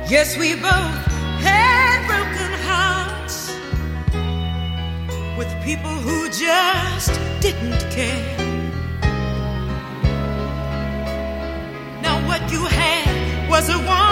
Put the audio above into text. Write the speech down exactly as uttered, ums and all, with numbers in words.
Yes, we both had broken hearts with people who just didn't care. Now what you had was a one